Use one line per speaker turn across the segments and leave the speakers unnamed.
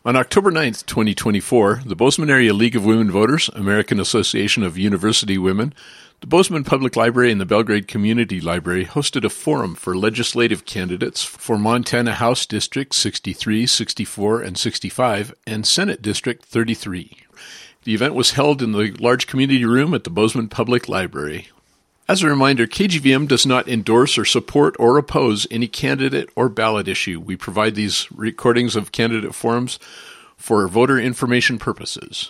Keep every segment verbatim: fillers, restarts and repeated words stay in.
On October ninth, twenty twenty-four, the Bozeman Area League of Women Voters, American Association of University Women, the Bozeman Public Library, and the Belgrade Community Library hosted a forum for legislative candidates for Montana House District sixty-three, sixty-four, and sixty-five, and Senate District thirty-three. The event was held in the large community room at the Bozeman Public Library. As a reminder, K G V M does not endorse or support or oppose any candidate or ballot issue. We provide these recordings of candidate forums for voter information purposes.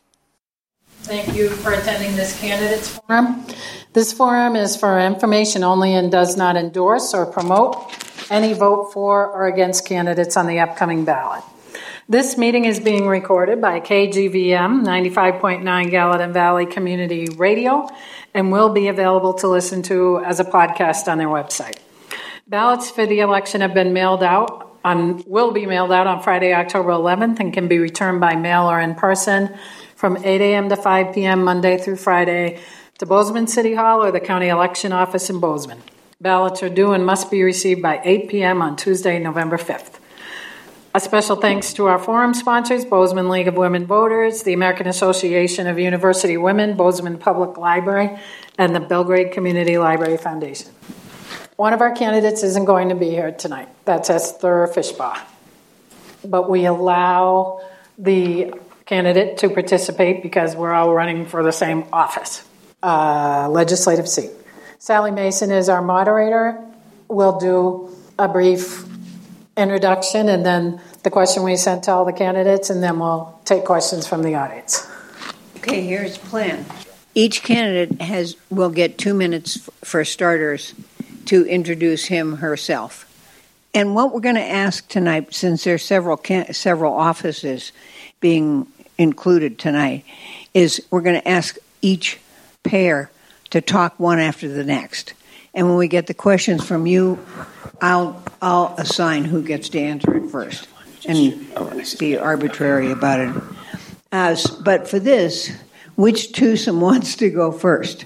Thank you for attending this candidates forum. This forum is for information only and does not endorse or promote any vote for or against candidates on the upcoming ballot. This meeting is being recorded by K G V M ninety-five point nine Gallatin Valley Community Radio and will be available to listen to as a podcast on their website. Ballots for the election have been mailed out on, will be mailed out on Friday, October eleventh, and can be returned by mail or in person from eight a.m. to five p.m. Monday through Friday to Bozeman City Hall or the County Election Office in Bozeman. Ballots are due and must be received by eight p.m. on Tuesday, November fifth. A special thanks to our forum sponsors, Bozeman League of Women Voters, the American Association of University Women, Bozeman Public Library, and the Belgrade Community Library Foundation. One of our candidates isn't going to be here tonight. That's Esther Fishbaugh. But we allow the candidate to participate because we're all running for the same office, uh, legislative seat. Sally Mason is our moderator. We'll do a brief introduction and then the question we sent to all the candidates, and then we'll take questions from the audience.
Okay, here's the plan. Each candidate has will get two minutes f- for starters to introduce him herself. And what we're going to ask tonight, since there's several can- several offices being included tonight, is we're going to ask each pair to talk one after the next. And when we get the questions from you, I'll I'll assign who gets to answer it first and be arbitrary about it. Uh, but for this, which twosome wants to go first?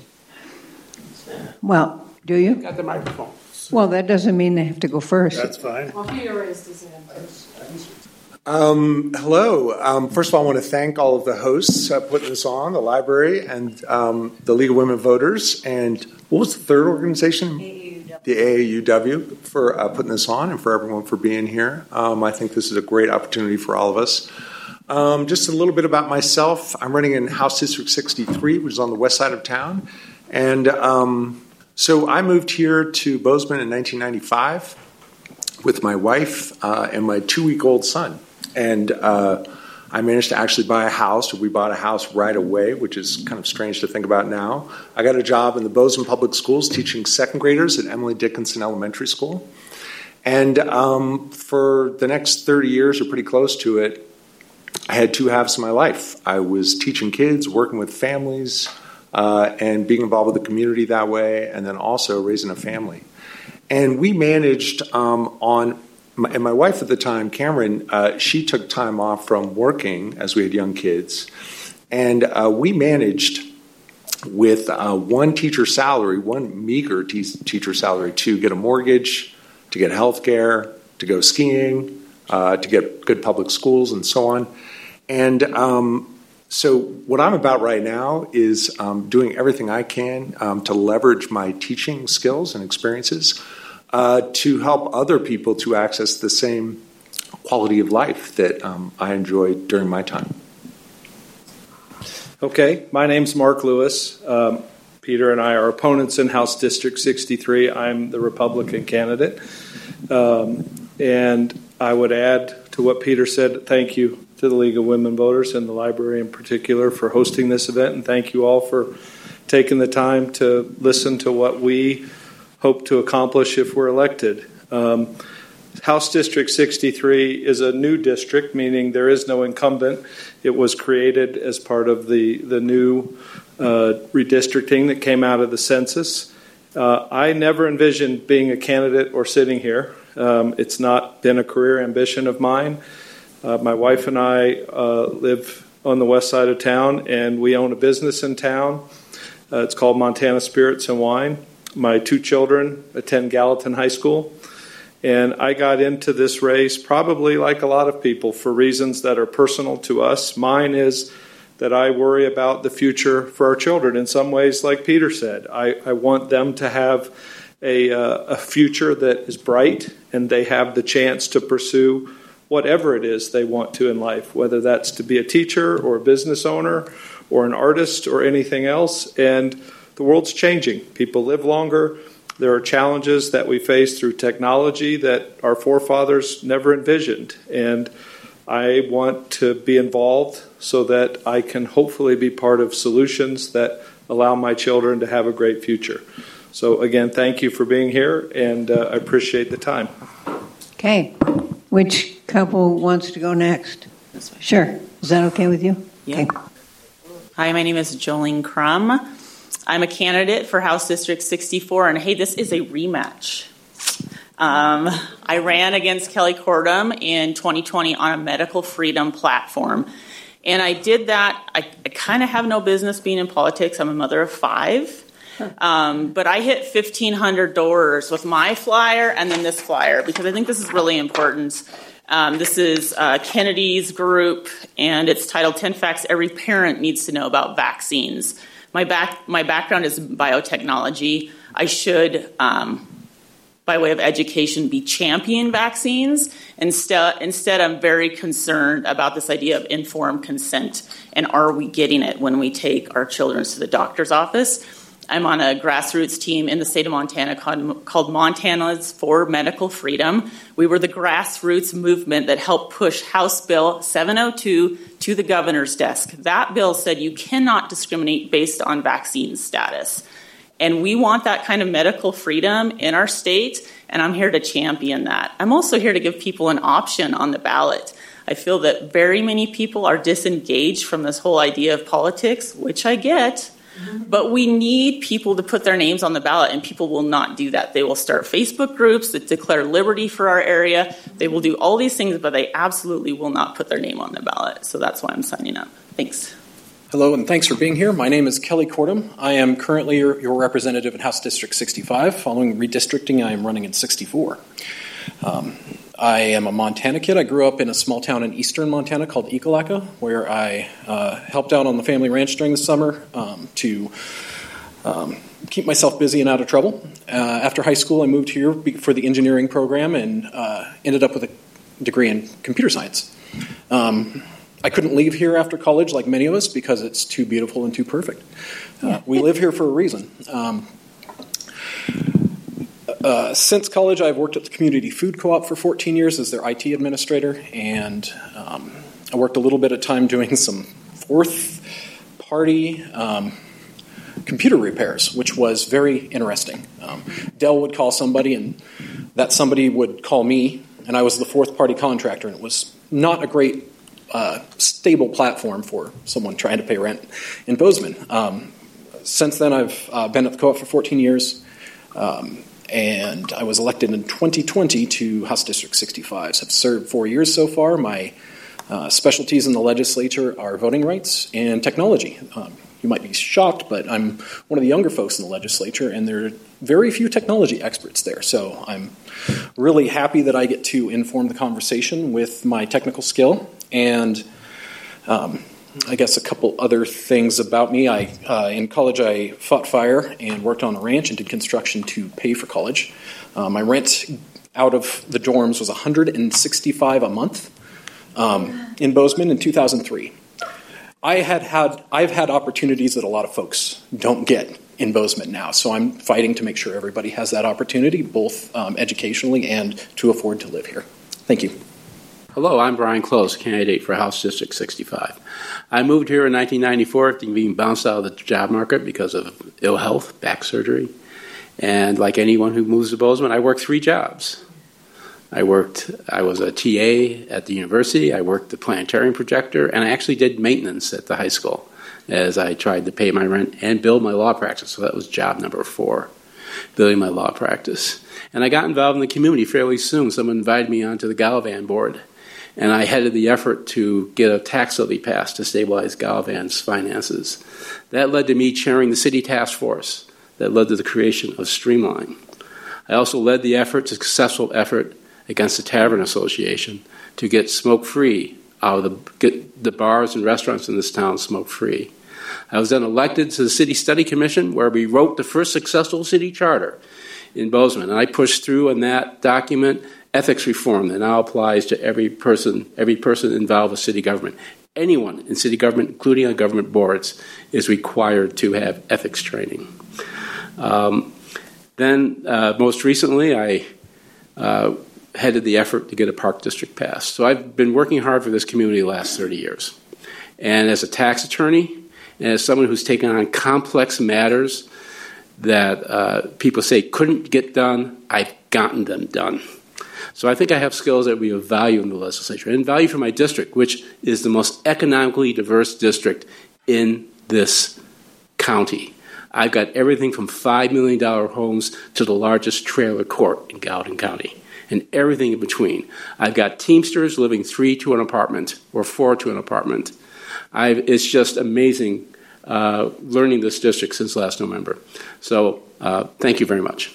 Well, do you?
Got the microphone.
Well, that doesn't mean they have to go first.
That's fine.
Well, Peter raised his hand first.
Um, hello. Um, first of all, I want to thank all of the hosts uh, putting this on, the library and um, the League of Women Voters, and what was the third organization? A A U W. The A A U W for uh, putting this on and for everyone for being here. Um, I think this is a great opportunity for all of us. Um, just a little bit about myself. I'm running in House District sixty-three, which is on the west side of town. And um, so I moved here to Bozeman in nineteen ninety-five with my wife uh, and my two-week-old son. And uh, I managed to actually buy a house. We bought a house right away, which is kind of strange to think about now. I got a job in the Bozeman Public Schools teaching second graders at Emily Dickinson Elementary School. And um, for the next thirty years, or pretty close to it, I had two halves of my life. I was teaching kids, working with families, uh, and being involved with the community that way, and then also raising a family. And we managed um, on... My, and my wife at the time, Cameron, uh, she took time off from working as we had young kids. And uh, we managed with uh, one teacher salary, one meager te- teacher salary, to get a mortgage, to get health care, to go skiing, uh, to get good public schools, and so on. And um, so what I'm about right now is um, doing everything I can um, to leverage my teaching skills and experiences Uh, to help other people to access the same quality of life that um, I enjoyed during my time.
Okay, my name's Mark Lewis. Um, Peter and I are opponents in House District sixty-three. I'm the Republican candidate. Um, and I would add to what Peter said, thank you to the League of Women Voters and the library in particular for hosting this event. And thank you all for taking the time to listen to what we hope to accomplish if we're elected. Um, House District sixty-three is a new district, meaning there is no incumbent. It was created as part of the, the new uh, redistricting that came out of the census. Uh, I never envisioned being a candidate or sitting here. Um, it's not been a career ambition of mine. Uh, my wife and I uh, live on the west side of town, and we own a business in town. Uh, it's called Montana Spirits and Wine. My two children attend Gallatin High School, And I got into this race probably like a lot of people for reasons that are personal to us. Mine is that I worry about the future for our children in some ways, like Peter said. I, I want them to have a, uh, a future that is bright, and they have the chance to pursue whatever it is they want to in life, whether that's to be a teacher or a business owner or an artist or anything else. And the world's changing. People live longer. There are challenges that we face through technology that our forefathers never envisioned. And I want to be involved so that I can hopefully be part of solutions that allow my children to have a great future. So again, thank you for being here, and uh, I appreciate the time.
Okay. Which couple wants to go next? Sure. Is that okay with you?
Yeah. Okay. Hi, my name is Jolene Crum. I'm a candidate for House District sixty-four, and hey, this is a rematch. Um, I ran against Kelly Cordum in twenty twenty on a medical freedom platform. And I did that. I, I kind of have no business being in politics. I'm a mother of five. Um, but I hit fifteen hundred doors with my flyer and then this flyer, because I think this is really important. Um, this is uh, Kennedy's group, and it's titled ten Facts Every Parent Needs to Know About Vaccines. My back, my background is biotechnology. I should, um, by way of education, be champion vaccines. Instead, instead, I'm very concerned about this idea of informed consent, and are we getting it when we take our children to the doctor's office? I'm on a grassroots team in the state of Montana called, called Montana's for Medical Freedom. We were the grassroots movement that helped push House Bill seven oh two to the governor's desk. That bill said you cannot discriminate based on vaccine status. And we want that kind of medical freedom in our state, and I'm here to champion that. I'm also here to give people an option on the ballot. I feel that very many people are disengaged from this whole idea of politics, which I get. But we need people to put their names on the ballot, and people will not do that. They will start Facebook groups that declare liberty for our area. They will do all these things, but they absolutely will not put their name on the ballot. So that's why I'm signing up. Thanks.
Hello, and thanks for being here. My name is Kelly Cordum. I am currently your, your representative in House District sixty-five. Following redistricting, I am running in sixty-four. Um, I am a Montana kid. I grew up in a small town in eastern Montana called Ekalaka, where I uh, helped out on the family ranch during the summer um, to um, keep myself busy and out of trouble. Uh, after high school, I moved here for the engineering program and uh, ended up with a degree in computer science. Um, I couldn't leave here after college like many of us because it's too beautiful and too perfect. Uh, we live here for a reason. Um, Uh, since college, I've worked at the Community Food Co-op for fourteen years as their I T administrator, and um, I worked a little bit of time doing some fourth-party um, computer repairs, which was very interesting. Um, Dell would call somebody, and that somebody would call me, and I was the fourth-party contractor, and it was not a great, uh, stable platform for someone trying to pay rent in Bozeman. Um, since then, I've uh, been at the co-op for fourteen years. Um, And I was elected in twenty twenty to House District sixty-five. So I've served four years so far. My uh, specialties in the legislature are voting rights and technology. Um, you might be shocked, but I'm one of the younger folks in the legislature, and there are very few technology experts there. So I'm really happy that I get to inform the conversation with my technical skill. And um, I guess a couple other things about me. I uh, in college, I fought fire and worked on a ranch and did construction to pay for college. Uh, my rent out of the dorms was one hundred sixty-five dollars a month um, in Bozeman in two thousand three. I had had I've had opportunities that a lot of folks don't get in Bozeman now, so I'm fighting to make sure everybody has that opportunity, both um, educationally and to afford to live here. Thank you.
Hello, I'm Brian Close, candidate for House District sixty-five. I moved here in nineteen ninety-four after being bounced out of the job market because of ill health, back surgery. And like anyone who moves to Bozeman, I worked three jobs. I worked, I was a T A at the university, I worked the planetarium projector, and I actually did maintenance at the high school as I tried to pay my rent and build my law practice. So that was job number four, building my law practice. And I got involved in the community fairly soon. Someone invited me onto the Gallivan board. And I headed the effort to get a tax levy passed to stabilize Gallivan's finances. That led to me chairing the city task force that led to the creation of Streamline. I also led the effort, a successful effort, against the Tavern Association to get smoke-free out of the, get the bars and restaurants in this town smoke-free. I was then elected to the City Study Commission, where we wrote the first successful city charter in Bozeman. And I pushed through in that document ethics reform that now applies to every person, every person involved with city government. Anyone in city government, including on government boards, is required to have ethics training. Um, then, uh, most recently, I uh, headed the effort to get a park district passed. So I've been working hard for this community the last thirty years. And as a tax attorney, and as someone who's taken on complex matters that uh, people say couldn't get done, I've gotten them done. So I think I have skills that we have value in the legislature, and value for my district, which is the most economically diverse district in this county. I've got everything from five million dollars homes to the largest trailer court in Gallatin County, and everything in between. I've got Teamsters living three to an apartment or four to an apartment. I've, it's just amazing uh, learning this district since last November. So uh, thank you very much.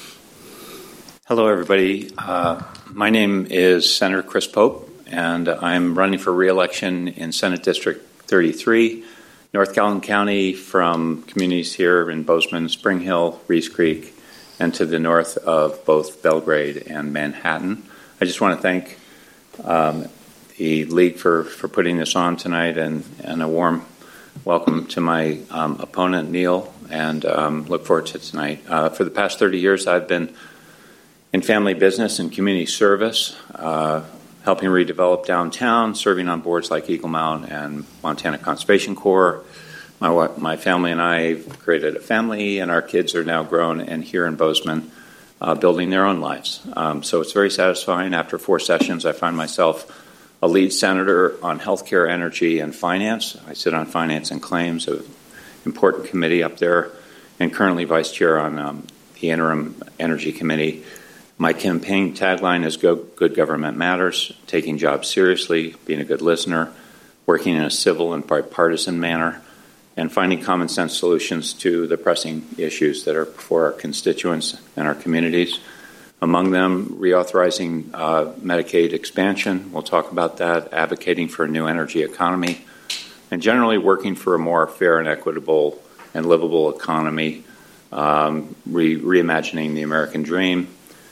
Hello, everybody. Uh, my name is Senator Chris Pope, and I'm running for re-election in Senate District thirty-three, North Gallatin County, from communities here in Bozeman, Spring Hill, Reese Creek, and to the north of both Belgrade and Manhattan. I just want to thank um, the League for, for putting this on tonight, and, and a warm welcome to my um, opponent, Neil, and um, look forward to tonight. Uh, for the past thirty years, I've been in family business and community service, uh, helping redevelop downtown, serving on boards like Eagle Mount and Montana Conservation Corps. My, my family and I created a family, and our kids are now grown and here in Bozeman, uh, building their own lives. Um, so it's very satisfying. After four sessions, I find myself a lead senator on healthcare, energy, and finance. I sit on finance and claims, an important committee up there, and currently vice chair on um, the interim energy committee. My campaign tagline is Go, Good Government Matters, taking jobs seriously, being a good listener, working in a civil and bipartisan manner, and finding common sense solutions to the pressing issues that are before our constituents and our communities. Among them, reauthorizing uh, Medicaid expansion, we'll talk about that, advocating for a new energy economy, and generally working for a more fair and equitable and livable economy, um, re- reimagining the American dream,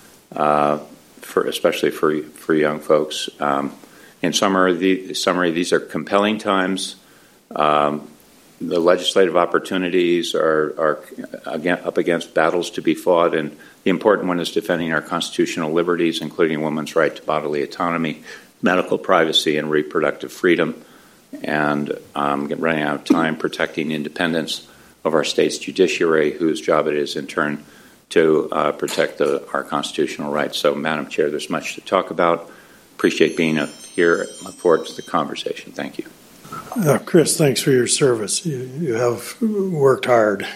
Uh, for especially for for young folks. Um, in summary, the, summary, these are compelling times. Um, the legislative opportunities are, are again, up against battles to be fought, and the important one is defending our constitutional liberties, including women's right to bodily autonomy, medical privacy, and reproductive freedom. And um, running out of time, protecting independence of our state's judiciary, whose job it is in turn to uh, protect the, our constitutional rights. So, Madam Chair, there's much to talk about. Appreciate being up here. Look forward to the conversation. Thank you.
Uh, Chris, thanks for your service. You, you have worked hard.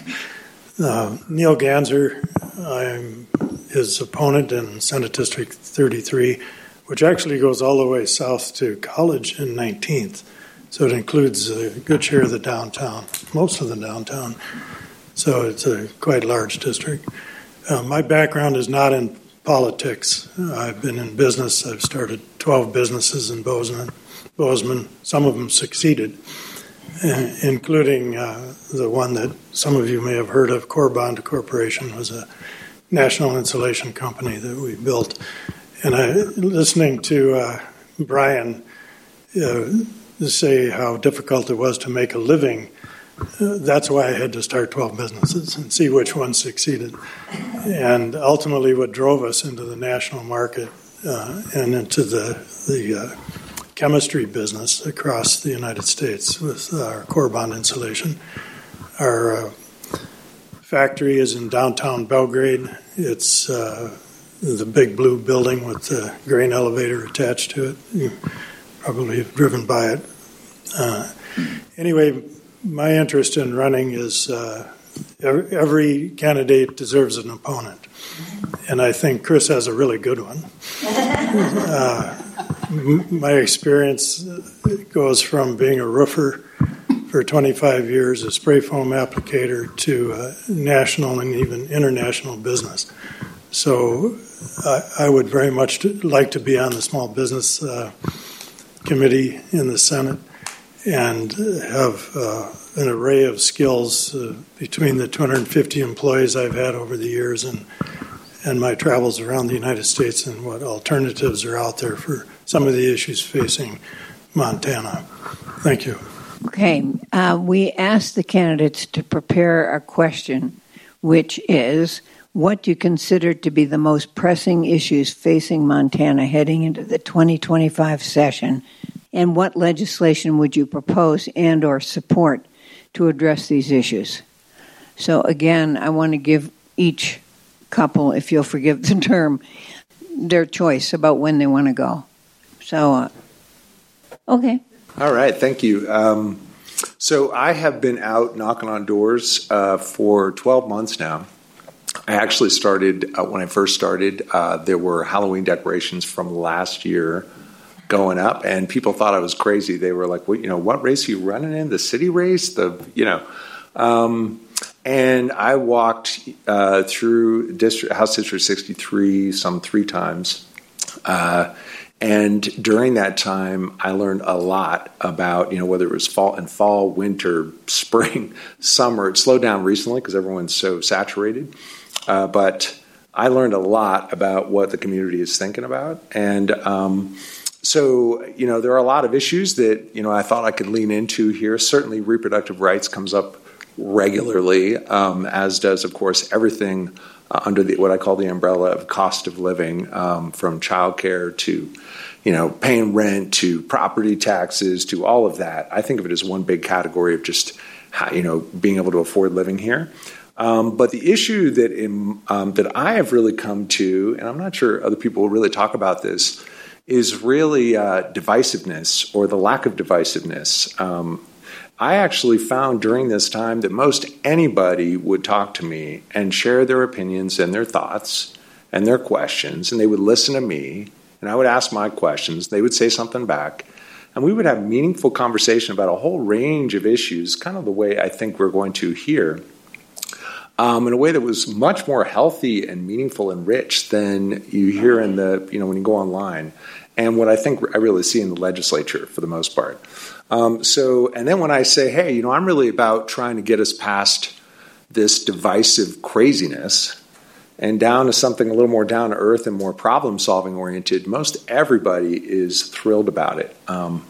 uh, Neil Ganser, I'm his opponent in Senate District thirty-three, which actually goes all the way south to College in nineteenth. So it includes a good share of the downtown, most of the downtown. So it's a quite large district. Uh, my background is not in politics. Uh, I've been in business. I've started twelve businesses in Bozeman. Bozeman, some of them succeeded, uh, including uh, the one that some of you may have heard of, Corbond Corporation, was a national insulation company that we built. And I, listening to uh, Brian uh, say how difficult it was to make a living, Uh, that's why I had to start twelve businesses and see which one succeeded. And ultimately what drove us into the national market uh, and into the, the uh, chemistry business across the United States with our Corbond insulation. Our uh, factory is in downtown Belgrade. It's uh, the big blue building with the grain elevator attached to it. You probably have driven by it. Uh, anyway, my interest in running is uh, every candidate deserves an opponent, and I think Chris has a really good one. Uh, my experience goes from being a roofer for twenty-five years, a spray foam applicator, to uh, national and even international business. So I, I would very much like to be on the Small Business uh, Committee in the Senate and have uh, an array of skills uh, between the two hundred fifty employees I've had over the years and and my travels around the United States and what alternatives are out there for some of the issues facing Montana. Thank you.
Okay. Uh, we asked the candidates to prepare a question, which is, what do you consider to be the most pressing issues facing Montana heading into the twenty twenty-five session, and what legislation would you propose and or support to address these issues? So again, I want to give each couple, if you'll forgive the term, their choice about when they want to go. So, uh, okay.
All right, thank you. Um, so I have been out knocking on doors uh, for twelve months now. I actually started, uh, when I first started, uh, there were Halloween decorations from last year going up, and people thought I was crazy. They were like, well, you know, what race are you running in? The city race? The, you know. Um, and I walked uh, through district, House District sixty-three some three times. Uh, and during that time, I learned a lot about, you know, whether it was fall and fall, winter, spring, summer. It slowed down recently because everyone's so saturated. Uh, but I learned a lot about what the community is thinking about. And um, so, you know, there are a lot of issues that, you know, I thought I could lean into here. Certainly reproductive rights comes up regularly, um, as does, of course, everything uh, under the, what I call the umbrella of cost of living, um, from childcare to, you know, paying rent to property taxes to all of that. I think of it as one big category of just, how, you know, being able to afford living here. Um, but the issue that in, um, that I have really come to, and I'm not sure other people will really talk about this, is really uh, divisiveness or the lack of divisiveness. Um, I actually found during this time that most anybody would talk to me and share their opinions and their thoughts and their questions, and they would listen to me, and I would ask my questions. They would say something back, and we would have meaningful conversation about a whole range of issues, kind of the way I think we're going to here. Um, in a way that was much more healthy and meaningful and rich than you hear in the, you know, when you go online, and what I think I really see in the legislature for the most part. Um, so, and then when I say, hey, you know, I'm really about trying to get us past this divisive craziness and down to something a little more down to earth and more problem solving oriented, most everybody is thrilled about it. Um,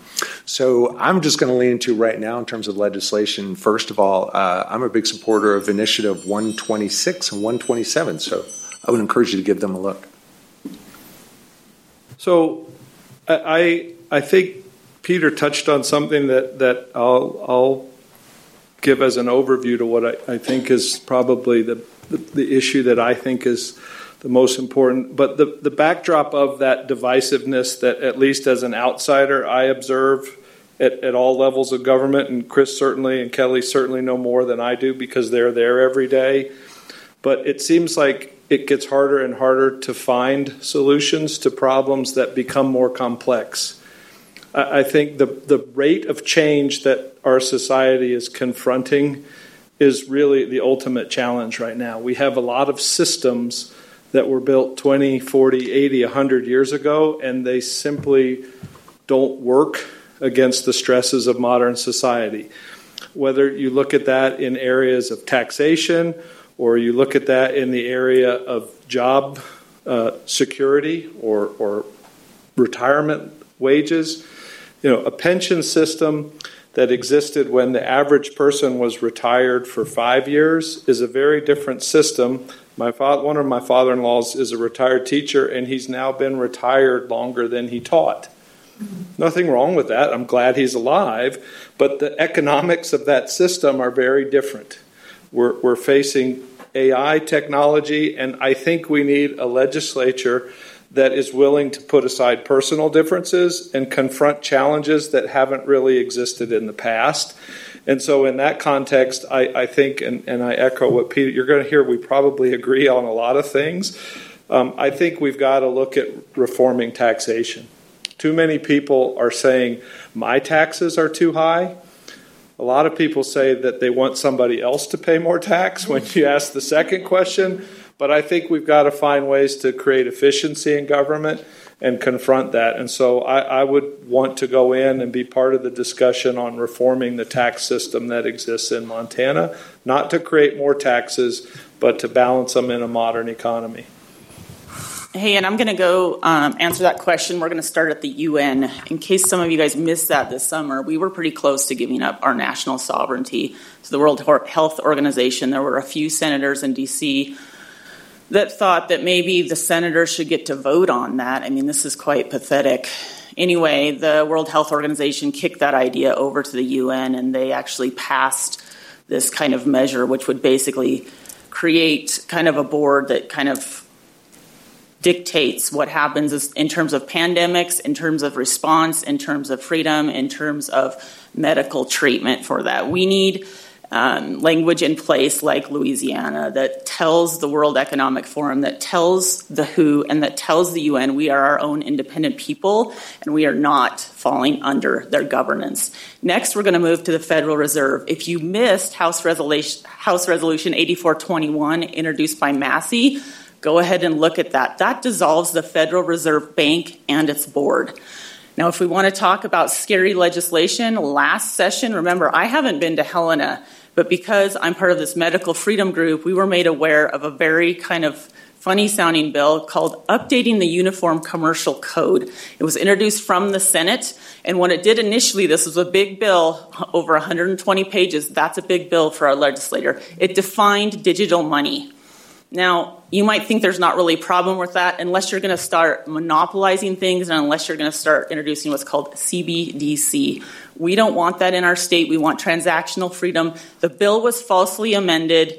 So I'm just going to lean into right now in terms of legislation. First of all, uh, I'm a big supporter of Initiative one twenty-six and one twenty-seven, so I would encourage you to give them a look.
So I I think Peter touched on something that, that I'll, I'll give as an overview to what I, I think is probably the, the, the issue that I think is the most important. But the, the backdrop of that divisiveness that, at least as an outsider, I observe at, at all levels of government, and Chris certainly and Kelly certainly know more than I do because they're there every day. But it seems like it gets harder and harder to find solutions to problems that become more complex. I, I think the, the rate of change that our society is confronting is really the ultimate challenge right now. We have a lot of systems that were built twenty, forty, eighty, one hundred years ago, and they simply don't work against the stresses of modern society. Whether you look at that in areas of taxation or you look at that in the area of job uh, security or, or retirement wages, you know, a pension system that existed when the average person was retired for five years is a very different system. My father, one of my father-in-laws is a retired teacher, and he's now been retired longer than he taught. Nothing wrong with that. I'm glad he's alive. But the economics of that system are very different. We're, we're facing A I technology, and I think we need a legislature that is willing to put aside personal differences and confront challenges that haven't really existed in the past. And so in that context, I, I think, and, and I echo what Peter, you're going to hear, we probably agree on a lot of things. Um, I think we've got to look at reforming taxation. Too many people are saying, my taxes are too high. A lot of people say that they want somebody else to pay more tax. When you ask the second question, But I think we've got to find ways to create efficiency in government and confront that. And so I, I would want to go in and be part of the discussion on reforming the tax system that exists in Montana, not to create more taxes, but to balance them in a modern economy.
Hey, and I'm going to go um, answer that question. We're going to start at the U N. In case some of you guys missed that this summer, we were pretty close to giving up our national sovereignty to the World Health Organization. There were a few senators in D C that thought that maybe the senators should get to vote on that. I mean, this is quite pathetic. Anyway, the World Health Organization kicked that idea over to the U N, and they actually passed this kind of measure, which would basically create kind of a board that kind of dictates what happens in terms of pandemics, in terms of response, in terms of freedom, in terms of medical treatment for that. We need um, language in place like Louisiana that tells the World Economic Forum, that tells the W H O, and that tells the U N we are our own independent people and we are not falling under their governance. Next, we're going to move to the Federal Reserve. If you missed House Resolution, House Resolution eighty-four twenty-one introduced by Massey, go ahead and look at that. That dissolves the Federal Reserve Bank and its board. Now, if we want to talk about scary legislation, last session, remember, I haven't been to Helena, but because I'm part of this medical freedom group, we were made aware of a very kind of funny-sounding bill called Updating the Uniform Commercial Code. It was introduced from the Senate, and when it did initially, this was a big bill, over one hundred twenty pages. That's a big bill for our legislator. It defined digital money. Now, you might think there's not really a problem with that unless you're going to start monopolizing things and unless you're going to start introducing what's called C B D C. We don't want that in our state. We want transactional freedom. The bill was falsely amended.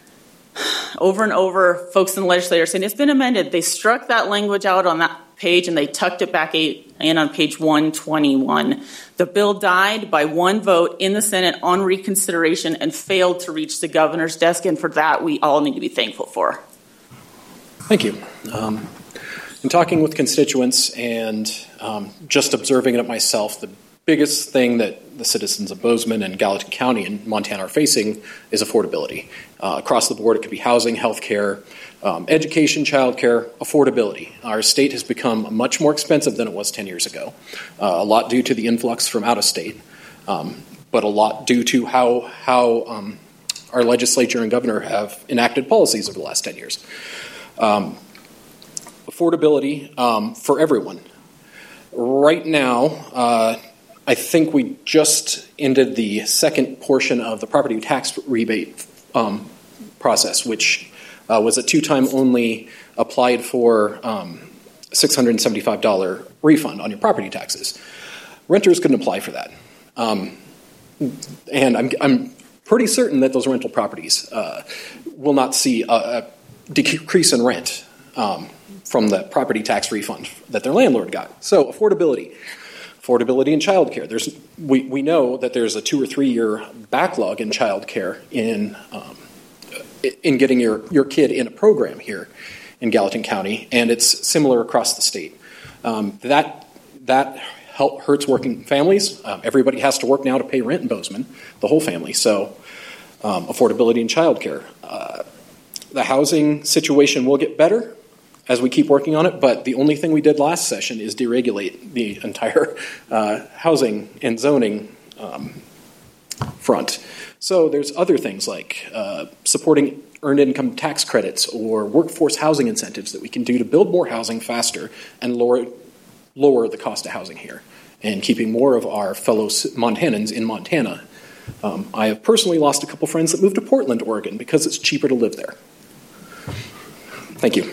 Over and over, folks in the legislature are saying it's been amended. They struck that language out on that page and they tucked it back in on page one twenty-one. The bill died by one vote in the Senate on reconsideration and failed to reach the governor's desk, and for that we all need to be thankful for.
Thank you. Um, in talking with constituents and um, just observing it myself, the biggest thing that the citizens of Bozeman and Gallatin County and Montana are facing is affordability. Uh, across the board, it could be housing, health care, um, education, child care, affordability. Our state has become much more expensive than it was ten years ago, uh, a lot due to the influx from out of state, um, but a lot due to how, how um, our legislature and governor have enacted policies over the last ten years. Um, affordability um, for everyone. Right now, uh, I think we just ended the second portion of the property tax rebate um, process, which uh, was a two-time only applied for um, six hundred seventy-five dollars refund on your property taxes. Renters couldn't apply for that. Um, and I'm, I'm pretty certain that those rental properties uh, will not see a, a decrease in rent um, from the property tax refund that their landlord got. So affordability. Affordability in childcare. There's we, we know that there's a two or three year backlog in childcare in um, in getting your, your kid in a program here in Gallatin County, and it's similar across the state. Um, that that help hurts working families. Um, everybody has to work now to pay rent in Bozeman, the whole family. So um, affordability in childcare. Uh, the housing situation will get better as we keep working on it, but the only thing we did last session is deregulate the entire uh, housing and zoning um, front. So there's other things like uh, supporting earned income tax credits or workforce housing incentives that we can do to build more housing faster and lower, lower the cost of housing here and keeping more of our fellow Montanans in Montana. Um, I have personally lost a couple friends that moved to Portland, Oregon because it's cheaper to live there. Thank you.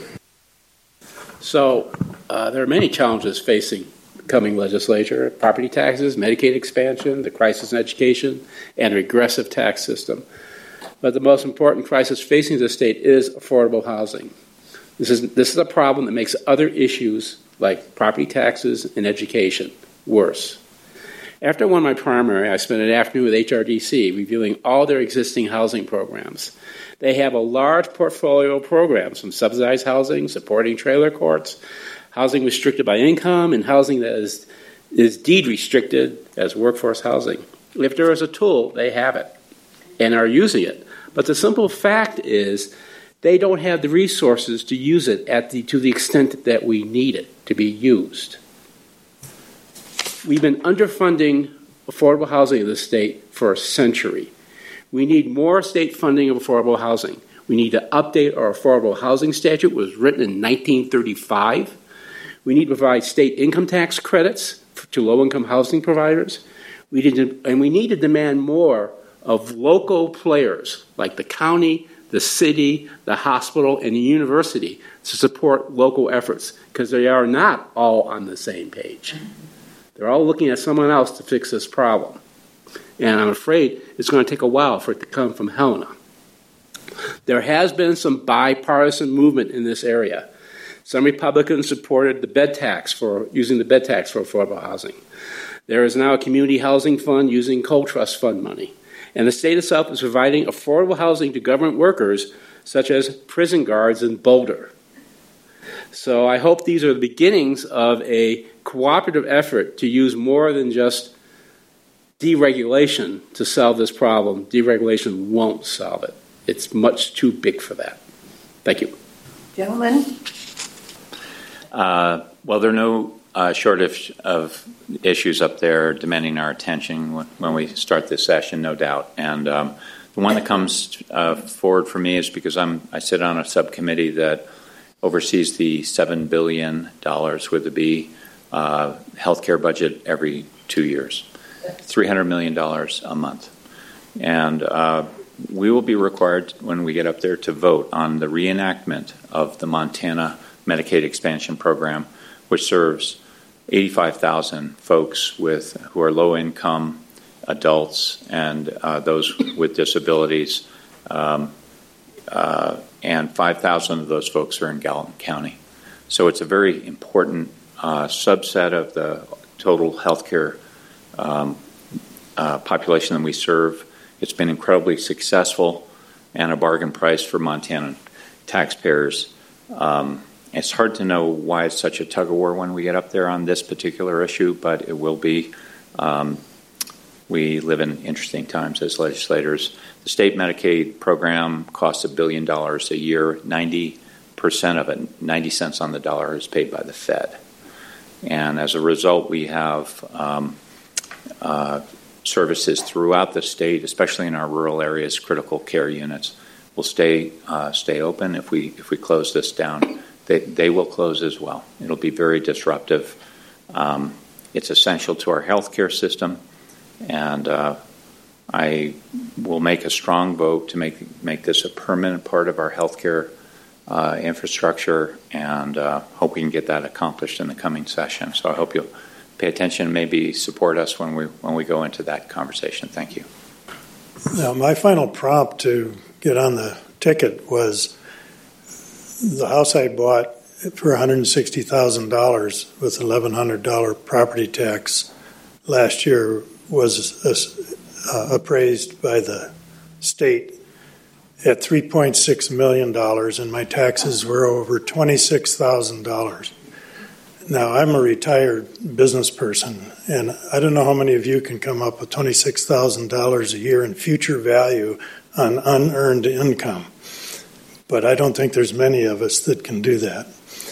So uh, there are many challenges facing the coming legislature: property taxes, Medicaid expansion, the crisis in education, and a regressive tax system. But the most important crisis facing the state is affordable housing. This is, this is a problem that makes other issues like property taxes and education worse. After I won my primary, I spent an afternoon with H R D C reviewing all their existing housing programs. They have a large portfolio of programs, from subsidized housing, supporting trailer courts, housing restricted by income, and housing that is, is deed restricted as workforce housing. If there is a tool, they have it and are using it. But the simple fact is they don't have the resources to use it at the, to the extent that we need it to be used. We've been underfunding affordable housing in the state for a century. We need more state funding of affordable housing. We need to update our affordable housing statute. It was written in nineteen thirty-five. We need to provide state income tax credits to low-income housing providers. We need to, and we need to demand more of local players like the county, the city, the hospital, and the university to support local efforts, because they are not all on the same page. They're all looking at someone else to fix this problem. And I'm afraid it's going to take a while for it to come from Helena. There has been some bipartisan movement in this area. Some Republicans supported the bed tax for using the bed tax for affordable housing. There is now a community housing fund using coal trust fund money. And the state itself is providing affordable housing to government workers, such as prison guards in Boulder. So I hope these are the beginnings of a cooperative effort to use more than just deregulation to solve this problem. Deregulation won't solve it. It's much too big for that. Thank you.
Gentlemen?
Uh, well, there are no uh, shortage of issues up there demanding our attention when, when we start this session, no doubt. And um, the one that comes uh, forward for me is because I'm, I sit on a subcommittee that oversees the seven billion dollars with the B uh, healthcare budget every two years, three hundred million dollars a month. And uh, we will be required when we get up there to vote on the reenactment of the Montana Medicaid expansion program, which serves eighty-five thousand folks with who are low-income adults and uh, those with disabilities, um, uh, and five thousand of those folks are in Gallatin County. So it's a very important uh, subset of the total healthcare um, uh, population that we serve. It's been incredibly successful and a bargain price for Montana taxpayers. Um, it's hard to know why it's such a tug-of-war when we get up there on this particular issue, but it will be. Um, we live in interesting times as legislators. The state Medicaid program costs a billion dollars a year. ninety percent of it, ninety cents on the dollar, is paid by the Fed. And as a result, we have um, uh, services throughout the state, especially in our rural areas. Critical care units will stay uh, stay open. If we if we close this down, they they will close as well. It'll be very disruptive. Um, it's essential to our healthcare system, and uh, I will make a strong vote to make make this a permanent part of our healthcare uh, infrastructure, and uh, hope we can get that accomplished in the coming session. So I hope you'll pay attention and maybe support us when we when we go into that conversation. Thank you.
Now, my final prompt to get on the ticket was the house I bought for one hundred sixty thousand dollars with eleven hundred dollars property tax last year was uh, appraised by the state at three point six million dollars, and my taxes were over twenty-six thousand dollars. Now, I'm a retired business person, and I don't know how many of you can come up with twenty-six thousand dollars a year in future value on unearned income. But I don't think there's many of us that can do that.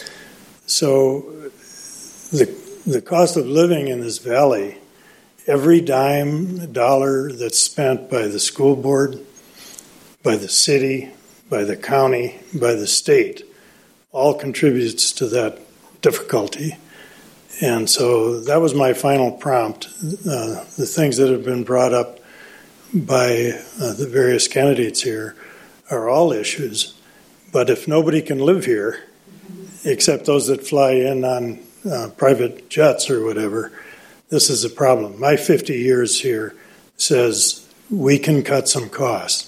So the the cost of living in this valley, every dime dollar that's spent by the school board, by the city, by the county, by the state, all contributes to that difficulty. And so that was my final prompt. Uh, the things that have been brought up by uh, the various candidates here are all issues. But if nobody can live here, except those that fly in on uh, private jets or whatever, this is a problem. My fifty years here says we can cut some costs.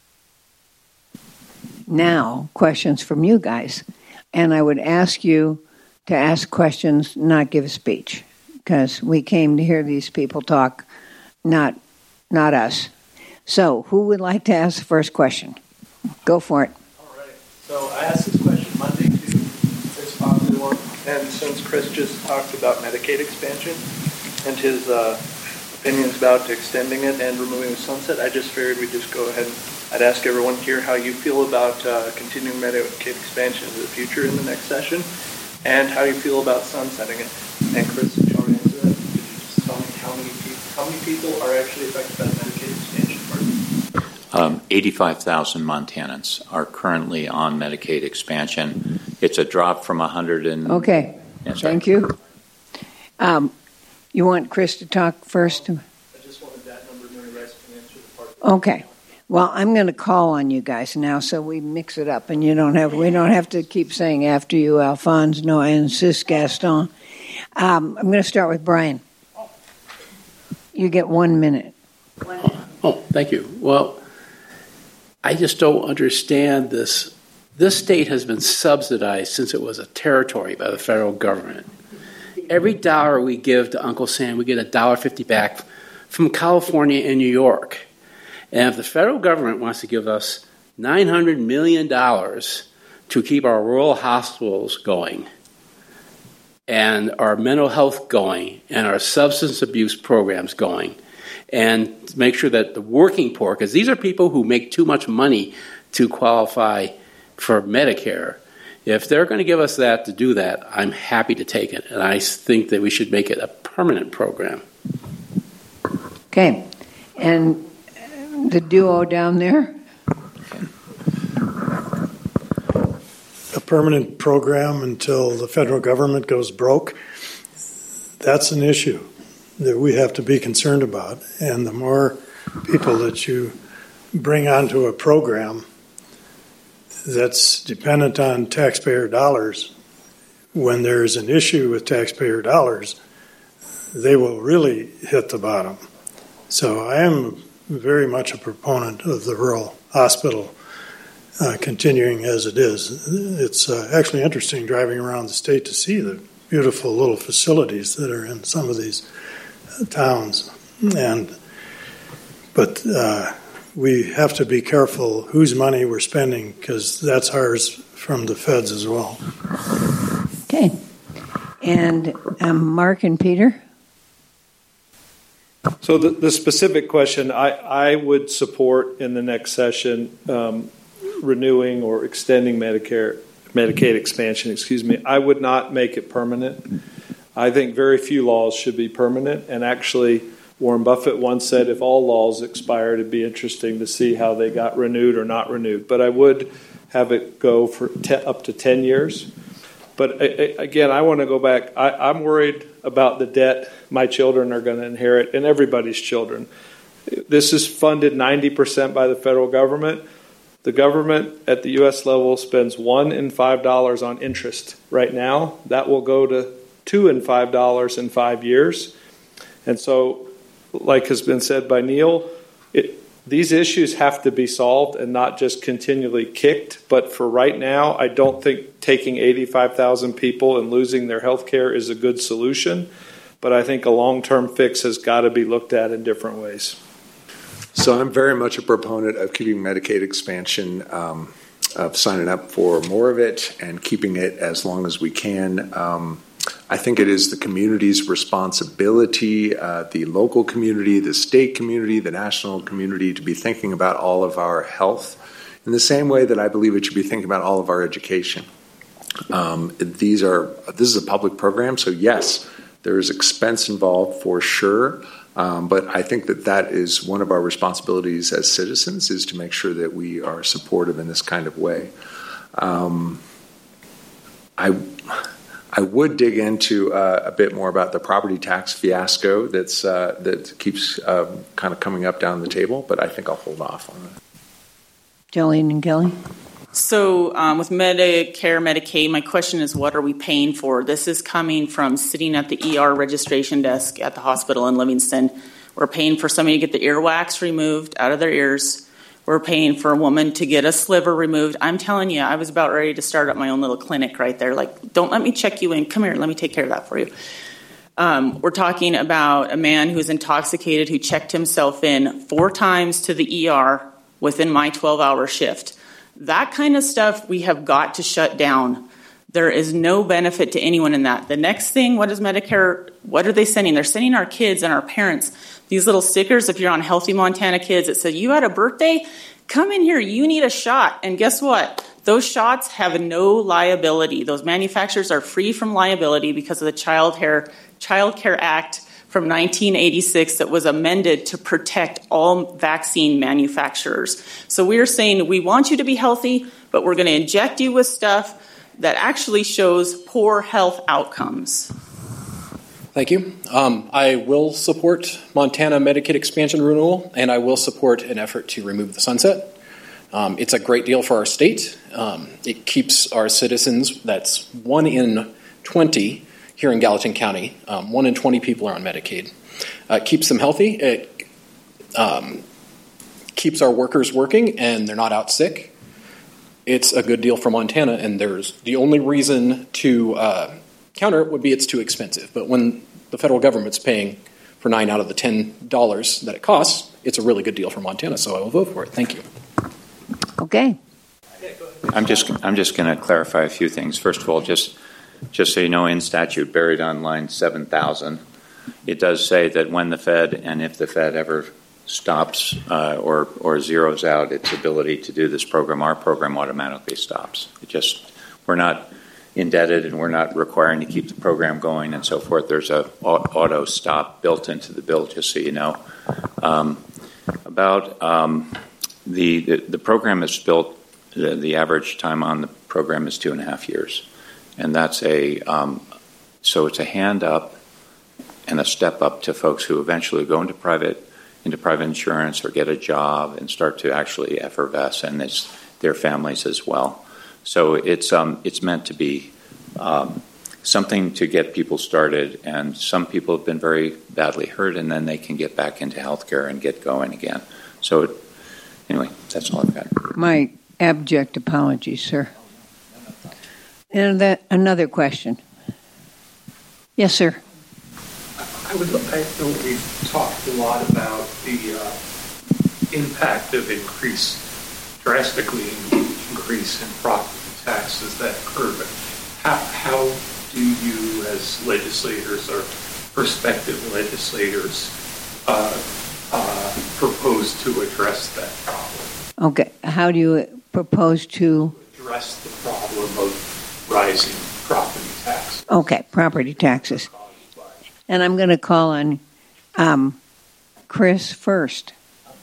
Now, questions from you guys. And I would ask you to ask questions, not give a speech, because we came to hear these people talk, not not us. So, who would like to ask the first question? Go for it.
All right. So, I asked this question Monday to Chris Poplar, and since Chris just talked about Medicaid expansion and his uh, opinions about extending it and removing the sunset, I just figured we'd just go ahead and I'd ask everyone here how you feel about uh, continuing Medicaid expansion into the future in the next session, and how you feel about sunsetting it. And Chris, did you already answer that? Could you just tell me how many people, how many people are actually affected by the Medicaid expansion part?
Um, eighty-five thousand Montanans are currently on Medicaid expansion. It's a drop from one hundred and...
Okay,
yes,
thank you. Um, you want Chris to talk first?
I just wanted that number, and then the rest can answer the part.
Okay. Well, I'm going to call on you guys now, so we mix it up, and you don't have we don't have to keep saying after you, Alphonse. No, I insist, Gaston. Um, I'm going to start with Brian. You get one minute.
Oh, thank you. Well, I just don't understand this. This state has been subsidized since it was a territory by the federal government. Every dollar we give to Uncle Sam, we get a dollar fifty back from California and New York. And if the federal government wants to give us nine hundred million dollars to keep our rural hospitals going and our mental health going and our substance abuse programs going and make sure that the working poor, because these are people who make too much money to qualify for Medicare, if they're going to give us that to do that, I'm happy to take it. And I think that we should make it a permanent program.
Okay. And the duo down there?
A permanent program until the federal government goes broke, that's an issue that we have to be concerned about. And the more people that you bring onto a program that's dependent on taxpayer dollars, when there's an issue with taxpayer dollars, they will really hit the bottom. So I am very much a proponent of the rural hospital uh, continuing as it is. It's uh, actually interesting driving around the state to see the beautiful little facilities that are in some of these uh, towns. And but uh, we have to be careful whose money we're spending, because that's ours from the feds as well.
Okay. And um, Mark and Peter?
So the, the specific question, I, I would support in the next session um, renewing or extending Medicare, Medicaid expansion, excuse me. I would not make it permanent. I think very few laws should be permanent. And actually, Warren Buffett once said if all laws expired, it'd be interesting to see how they got renewed or not renewed. But I would have it go for te- up to ten years. But again, I want to go back. I, I'm worried about the debt my children are going to inherit, and everybody's children. This is funded ninety percent by the federal government. The government at the U S level spends one in five dollars on interest right now. That will go to two in five dollars in five years. And so, like has been said by Neil, it, these issues have to be solved and not just continually kicked. But for right now, I don't think taking eighty-five thousand people and losing their health care is a good solution. But I think a long-term fix has got to be looked at in different ways.
So I'm very much a proponent of keeping Medicaid expansion, um, of signing up for more of it and keeping it as long as we can. Um, I think it is the community's responsibility, uh, the local community, the state community, the national community, to be thinking about all of our health in the same way that I believe it should be thinking about all of our education. Um, these are this is a public program, so yes, there is expense involved for sure, um, but I think that that is one of our responsibilities as citizens, is to make sure that we are supportive in this kind of way. Um, I. I would dig into uh, a bit more about the property tax fiasco that's uh, that keeps uh, kind of coming up down the table, but I think I'll hold off on that.
Jolene and Kelly?
So um, with Medicare, Medicaid, my question is, what are we paying for? This is coming from sitting at the E R registration desk at the hospital in Livingston. We're paying for somebody to get the earwax removed out of their ears. We're paying for a woman to get a sliver removed. I'm telling you, I was about ready to start up my own little clinic right there. Like, don't let me check you in. Come here, let me take care of that for you. Um, we're talking about a man who's intoxicated who checked himself in four times to the E R within my twelve-hour shift. That kind of stuff we have got to shut down. There is no benefit to anyone in that. The next thing, what is Medicare, what are they sending? They're sending our kids and our parents these little stickers. If you're on Healthy Montana Kids, it says, you had a birthday? come in here, you need a shot. And guess what? Those shots have no liability. Those manufacturers are free from liability because of the Child Care, Child Care Act from nineteen eighty-six that was amended to protect all vaccine manufacturers. So we're saying we want you to be healthy, but we're going to inject you with stuff that actually shows poor health outcomes.
Thank you. Um, I will support Montana Medicaid expansion renewal, and I will support an effort to remove the sunset. Um, it's a great deal for our state. Um, it keeps our citizens, that's one in twenty here in Gallatin County, um, one in twenty people are on Medicaid. Uh, it keeps them healthy. It um, keeps our workers working, and they're not out sick. It's a good deal for Montana, and there's the only reason to uh, counter it would be it's too expensive. But when the federal government's paying for nine out of the ten dollars that it costs, it's a really good deal for Montana, so I will vote for it. Thank you.
Okay.
I'm just I'm just going to clarify a few things. First of all, just just so you know, in statute, buried on line seven thousand, it does say that when the Fed, and if the Fed ever stops uh, or or zeroes out its ability to do this program, our program automatically stops. It just we're not indebted and we're not requiring to keep the program going and so forth. There's a auto stop built into the bill, just so you know. Um, about um, the, the the program is built. The, the average time on the program is two and a half years, and that's a um, so it's a hand up and a step up to folks who eventually go into private into private insurance or get a job and start to actually effervesce, and it's their families as well. So it's um, it's meant to be um, something to get people started, and some people have been very badly hurt, and then they can get back into healthcare and get going again. So it, anyway, that's all I've got.
My abject apologies, sir. And that another question. Yes, sir.
I would. I know we've talked a lot about the uh, impact of increase, drastically increase in property taxes that occur. But how how do you, as legislators or prospective legislators, uh, uh, propose to address that problem?
Okay. How do you propose to
address the problem of rising property taxes?
Okay, property taxes. And I'm going to call on um, Chris first.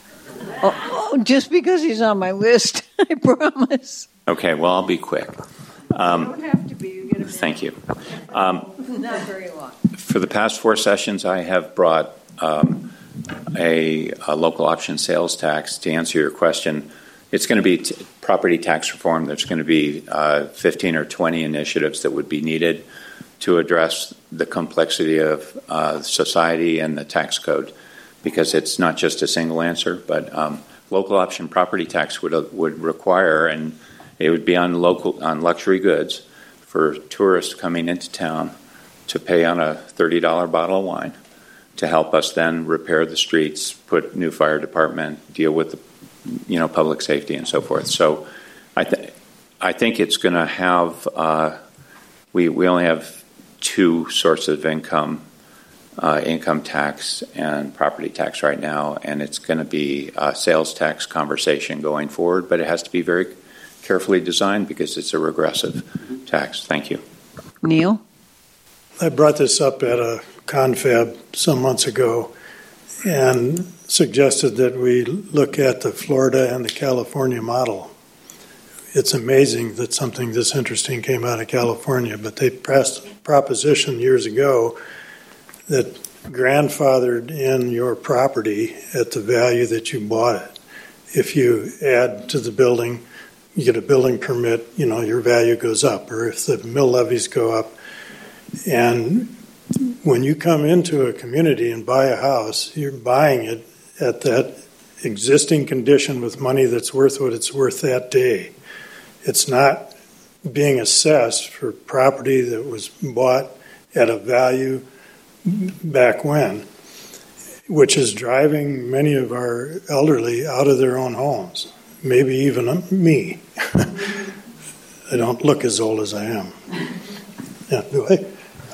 Oh, oh, just because he's on my list, I promise.
Okay, well, I'll be quick. Um,
you don't have to be. You get a minute.
Thank you. Um,
Not very long.
For the past four sessions, I have brought um, a, a local option sales tax. To answer your question, it's going to be t- property tax reform. There's going to be uh, fifteen or twenty initiatives that would be needed to address the complexity of uh, society and the tax code, because it's not just a single answer. But um, local option property tax would uh, would require, and it would be on local on luxury goods for tourists coming into town to pay on a thirty dollars bottle of wine to help us then repair the streets, put new fire department, deal with the you know public safety and so forth. So I think I think it's going to have uh, we we only have two sources of income, uh, income tax and property tax right now, and it's going to be a sales tax conversation going forward, but it has to be very carefully designed because it's a regressive tax. Thank you.
Neil?
I brought this up at a confab some months ago and suggested that we look at the Florida and the California model. It's amazing that something this interesting came out of California, but they passed a proposition years ago that grandfathered in your property at the value that you bought it. If you add to the building, you get a building permit, you know, your value goes up, or if the mill levies go up. And when you come into a community and buy a house, you're buying it at that existing condition with money that's worth what it's worth that day. It's not being assessed for property that was bought at a value back when, which is driving many of our elderly out of their own homes, maybe even me. I don't look as old as I am. Yeah, do I?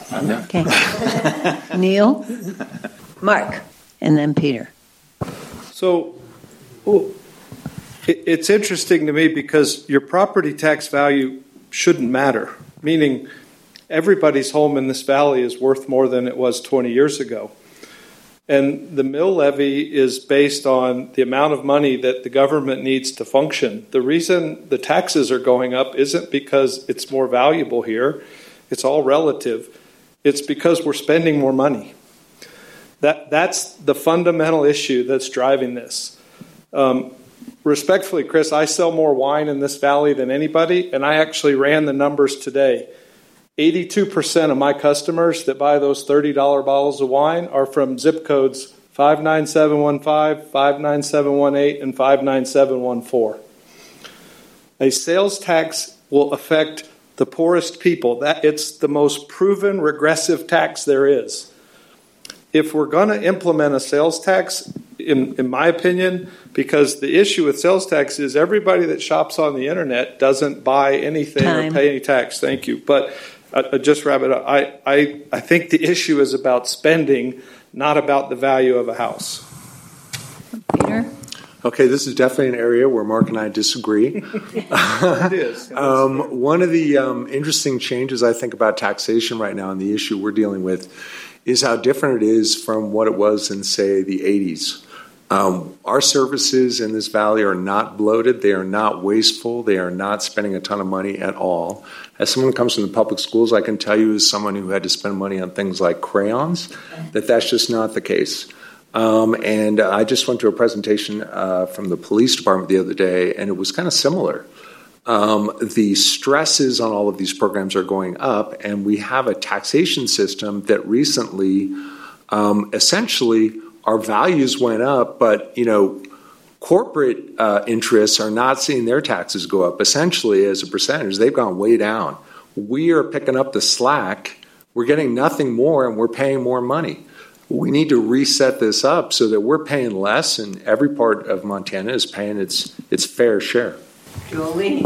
Okay. Neil, Mark, and then Peter.
So, oh, It, it's interesting to me because your property tax value shouldn't matter, meaning everybody's home in this valley is worth more than it was twenty years ago. And the mill levy is based on the amount of money that the government needs to function. The reason the taxes are going up isn't because it's more valuable here. It's all relative. It's because we're spending more money. That that's the fundamental issue that's driving this. Um, respectfully, Chris, I sell more wine in this valley than anybody, and I actually ran the numbers today. eighty-two percent of my customers that buy those thirty dollars bottles of wine are from zip codes five nine seven one five, five nine seven one eight, and five nine seven one four. A sales tax will affect the poorest people. That it's the most proven regressive tax there is. If we're going to implement a sales tax, in, in my opinion, because the issue with sales tax is everybody that shops on the internet doesn't buy anything
Time.
or pay any tax. Thank you. But uh, just wrap it up. I, I, I think the issue is about spending, not about the value of a house.
Peter?
Okay, this is definitely an area where Mark and I disagree.
It is.
um, one of the um, interesting changes I think about taxation right now and the issue we're dealing with is how different it is from what it was in, say, the eighties. Um, our services in this valley are not bloated. They are not wasteful. They are not spending a ton of money at all. As someone who comes from the public schools, I can tell you as someone who had to spend money on things like crayons, that that's just not the case. Um, and I just went to a presentation uh, from the police department the other day, and it was kind of similar. Um, the stresses on all of these programs are going up, and we have a taxation system that recently, um, essentially, our values went up, but, you know, corporate uh, interests are not seeing their taxes go up. Essentially, as a percentage, they've gone way down. We are picking up the slack. We're getting nothing more, and we're paying more money. We need to reset this up so that we're paying less, and every part of Montana is paying its its fair share.
Julie?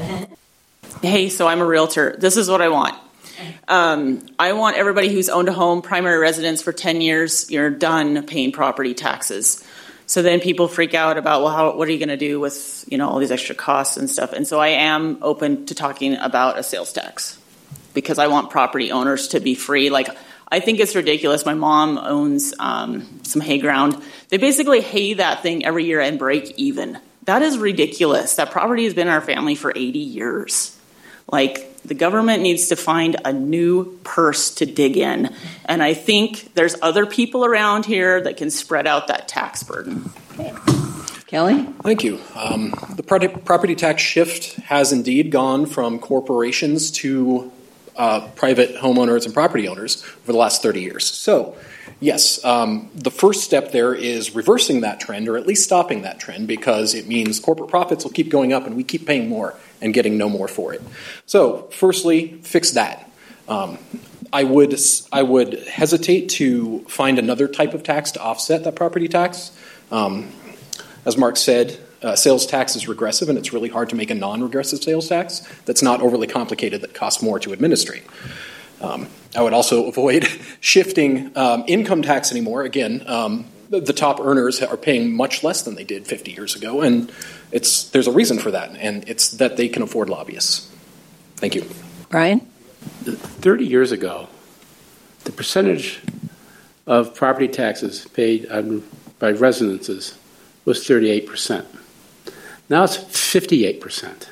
Hey, so I'm a realtor. This is what I want. Um, I want everybody who's owned a home, primary residence for ten years, you're done paying property taxes. So then people freak out about, well, how, what are you going to do with, you know, all these extra costs and stuff? And so I am open to talking about a sales tax because I want property owners to be free. Like, I think it's ridiculous. My mom owns um, some hay ground. They basically hay that thing every year and break even. That is ridiculous. That property has been in our family for eighty years. Like, the government needs to find a new purse to dig in. And I think there's other people around here that can spread out that tax burden.
Okay. Kelly?
Thank you. Um, the property tax shift has indeed gone from corporations to uh, private homeowners and property owners over the last thirty years. So, yes, um, the first step there is reversing that trend, or at least stopping that trend, because it means corporate profits will keep going up and we keep paying more and getting no more for it. So, firstly, fix that. Um, I would I would hesitate to find another type of tax to offset that property tax. Um, as Mark said, uh, sales tax is regressive, and it's really hard to make a non-regressive sales tax that's not overly complicated, that costs more to administrate. Um, I would also avoid shifting um, income tax anymore. Again, um, the, the top earners are paying much less than they did fifty years ago, and it's there's a reason for that, and it's that they can afford lobbyists. Thank you.
Brian?
thirty years ago, the percentage of property taxes paid on, by residences was thirty-eight percent. Now it's fifty-eight percent.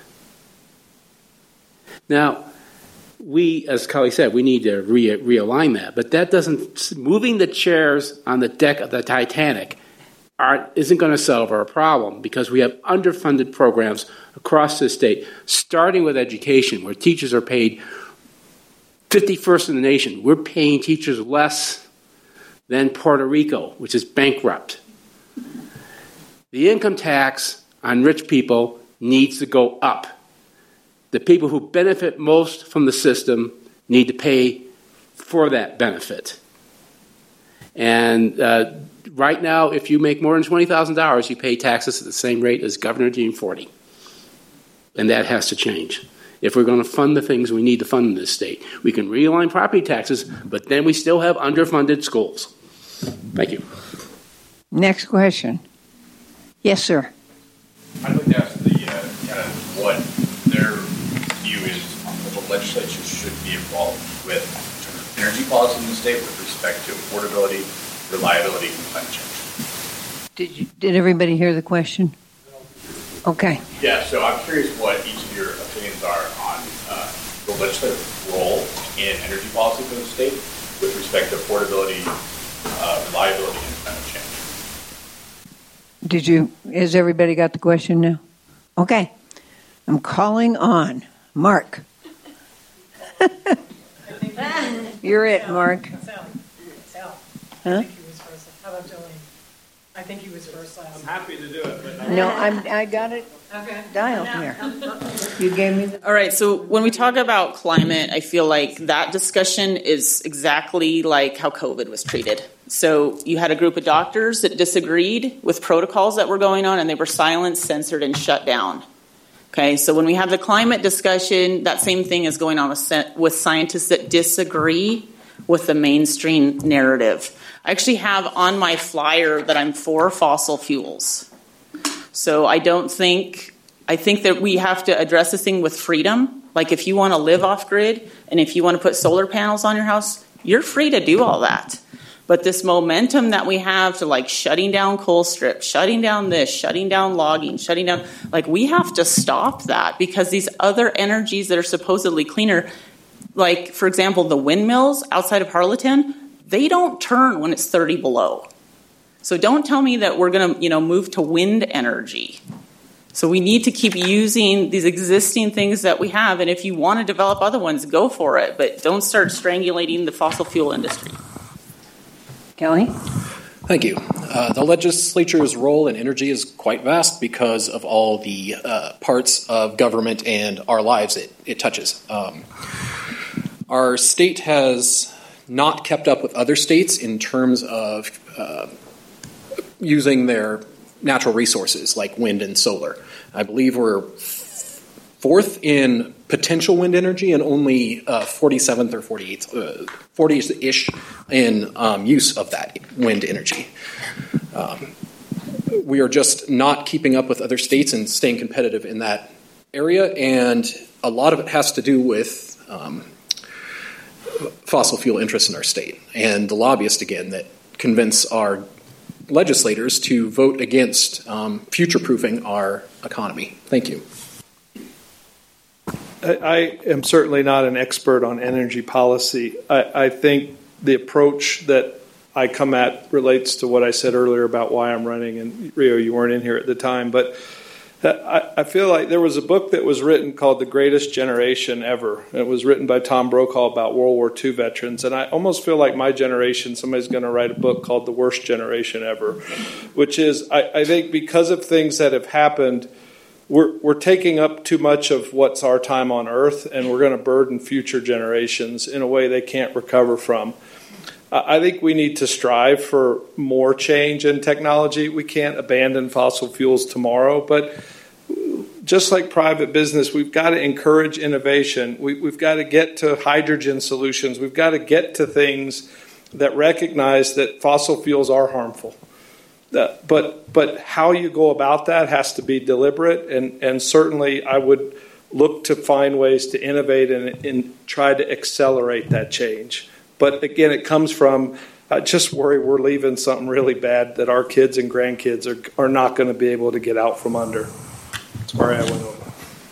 Now, we, as Kelly said, we need to re- realign that, but that doesn't, moving the chairs on the deck of the Titanic are, isn't going to solve our problem, because we have underfunded programs across the state, starting with education, where teachers are paid fifty-first in the nation. We're paying teachers less than Puerto Rico, which is bankrupt. The income tax on rich people needs to go up. The people who benefit most from the system need to pay for that benefit. And uh, right now, if you make more than twenty thousand dollars, you pay taxes at the same rate as Governor Dean Forty. And that has to change. If we're going to fund the things we need to fund in this state, we can realign property taxes, but then we still have underfunded schools. Thank you.
Next question. Yes, sir.
I'd like to ask the uh, kind of what their view is on what the legislature should be involved with in terms of energy policy in the state with respect to affordability, reliability, and climate change.
Did you, did everybody hear the question? Okay.
Yeah, so I'm curious what each of your opinions are on uh, the legislative role in energy policy for the state with respect to affordability, uh, reliability, and climate change.
Did you, has everybody got the question now? Okay. I'm calling on Mark. You're it, Mark. Huh?
How about Jolene? I think he was first last.
I'm happy to do it. But
No, I'm, I got it
Okay.
dialed here. You gave me the...
All right, so when we talk about climate, I feel like that discussion is exactly like how COVID was treated. So you had a group of doctors that disagreed with protocols that were going on, and they were silenced, censored, and shut down. Okay, so when we have the climate discussion, that same thing is going on with, with scientists that disagree with the mainstream narrative. I actually have on my flyer that I'm for fossil fuels. So I don't think, I think that we have to address this thing with freedom. Like if you want to live off grid and if you want to put solar panels on your house, you're free to do all that. But this momentum that we have to like shutting down coal strips, shutting down this, shutting down logging, shutting down, like we have to stop that because these other energies that are supposedly cleaner, like for example, the windmills outside of Harleton, they don't turn when it's thirty below. So don't tell me that we're going to, you know, move to wind energy. So we need to keep using these existing things that we have. And if you want to develop other ones, go for it. But don't start strangulating the fossil fuel industry.
Kelly?
Thank you. Uh, the legislature's role in energy is quite vast because of all the uh, parts of government and our lives it, it touches. Um, our state has not kept up with other states in terms of uh, using their natural resources like wind and solar. I believe we're fourth in potential wind energy and only uh, forty-seventh or forty-eighth, uh, fortieth-ish in um, use of that wind energy. Um, we are just not keeping up with other states and staying competitive in that area, and a lot of it has to do with um, fossil fuel interests in our state and the lobbyists, again, that convince our legislators to vote against um, future-proofing our economy. Thank you.
I am certainly not an expert on energy policy. I, I think the approach that I come at relates to what I said earlier about why I'm running. And Rio, you weren't in here at the time, but I, I feel like there was a book that was written called The Greatest Generation Ever. It was written by Tom Brokaw about World War Two veterans. And I almost feel like my generation, somebody's going to write a book called The Worst Generation Ever, which is, I, I think because of things that have happened, We're we're taking up too much of what's our time on Earth, and we're going to burden future generations in a way they can't recover from. I think we need to strive for more change in technology. We can't abandon fossil fuels tomorrow, but just like private business, we've got to encourage innovation. We, we've got to get to hydrogen solutions. We've got to get to things that recognize that fossil fuels are harmful. Uh, but but how you go about that has to be deliberate, and, and certainly I would look to find ways to innovate and, and try to accelerate that change. But again, it comes from I just worry we're leaving something really bad that our kids and grandkids are are not going to be able to get out from under. Sorry, I went over.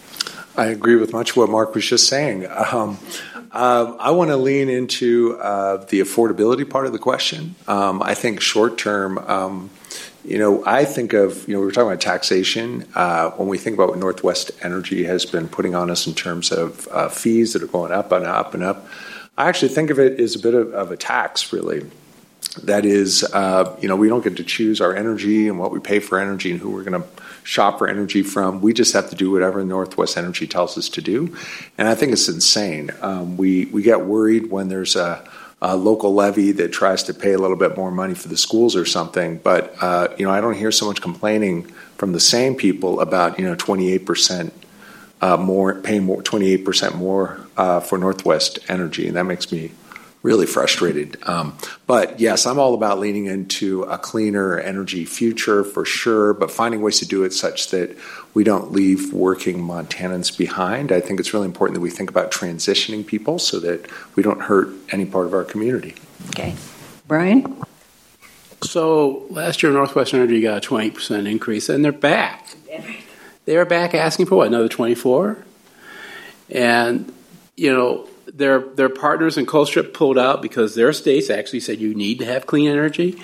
I agree with much of what Mark was just saying. Um, uh, I want to lean into uh, the affordability part of the question. Um, I think short term, um, you know, I think of, you know, we were talking about taxation. Uh, when we think about what Northwest Energy has been putting on us in terms of uh, fees that are going up and up and up, I actually think of it as a bit of, of a tax, really. That is, uh, you know, we don't get to choose our energy and what we pay for energy and who we're going to shop for energy from. We just have to do whatever Northwest Energy tells us to do. And I think it's insane. Um, we, we get worried when there's a, a local levy that tries to pay a little bit more money for the schools or something. But, uh, you know, I don't hear so much complaining from the same people about, you know, twenty-eight percent uh, more, paying more, twenty-eight percent more uh, for Northwest Energy. And that makes me really frustrated. Um, but yes, I'm all about leaning into a cleaner energy future for sure, but finding ways to do it such that we don't leave working Montanans behind. I think it's really important that we think about transitioning people so that we don't hurt any part of our community.
Okay. Brian?
So last year, Northwestern Energy got a twenty percent increase, and they're back. They're back asking for what, another twenty-four? And, you know, their their partners in Colstrip pulled out because their states actually said you need to have clean energy.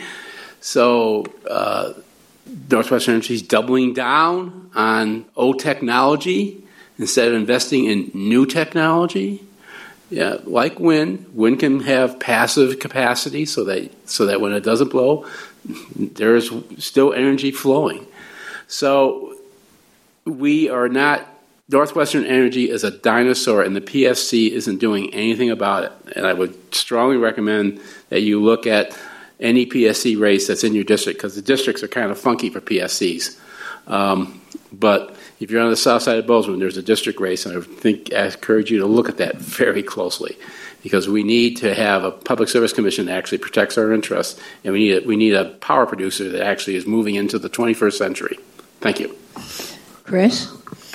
So uh, Northwestern Energy is doubling down on old technology instead of investing in new technology. Yeah, like wind. Wind can have passive capacity so that so that when it doesn't blow, there is still energy flowing. So we are not. Northwestern Energy is a dinosaur, and the P S C isn't doing anything about it. And I would strongly recommend that you look at any P S C race that's in your district, because the districts are kind of funky for P S Cs. Um, but if you're on the south side of Bozeman, there's a district race, and I think I encourage you to look at that very closely, because we need to have a public service commission that actually protects our interests, and we need a, we need a power producer that actually is moving into the twenty-first century. Thank you.
Chris?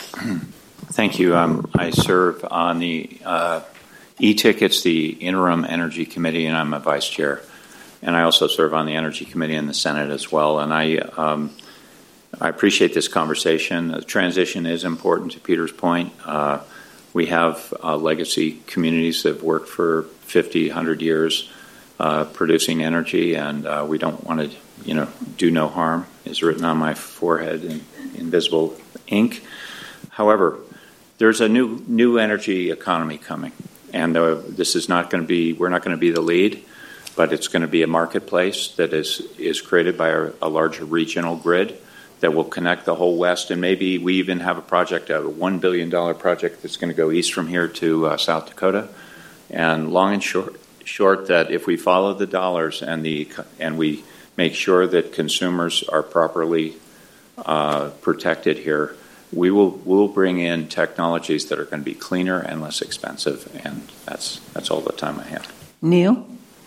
Thank you. Um, I serve on the uh, E-Tickets, the Interim Energy Committee, and I'm a vice chair. And I also serve on the Energy Committee in the Senate as well. And I um, I appreciate this conversation. The transition is important, to Peter's point. Uh, we have uh, legacy communities that have worked for fifty, one hundred years uh, producing energy, and uh, we don't want to, you know, do no harm, is written on my forehead in invisible ink. However, there's a new new energy economy coming, and uh, this is not going to be, we're not going to be the lead, but it's going to be a marketplace that is, is created by a, a larger regional grid that will connect the whole West, and maybe we even have a project, a one billion dollars project that's going to go east from here to uh, South Dakota. And long and short, short that if we follow the dollars and the and we make sure that consumers are properly uh, protected here, we will we'll bring in technologies that are going to be cleaner and less expensive, and that's that's all the time I have.
Neil?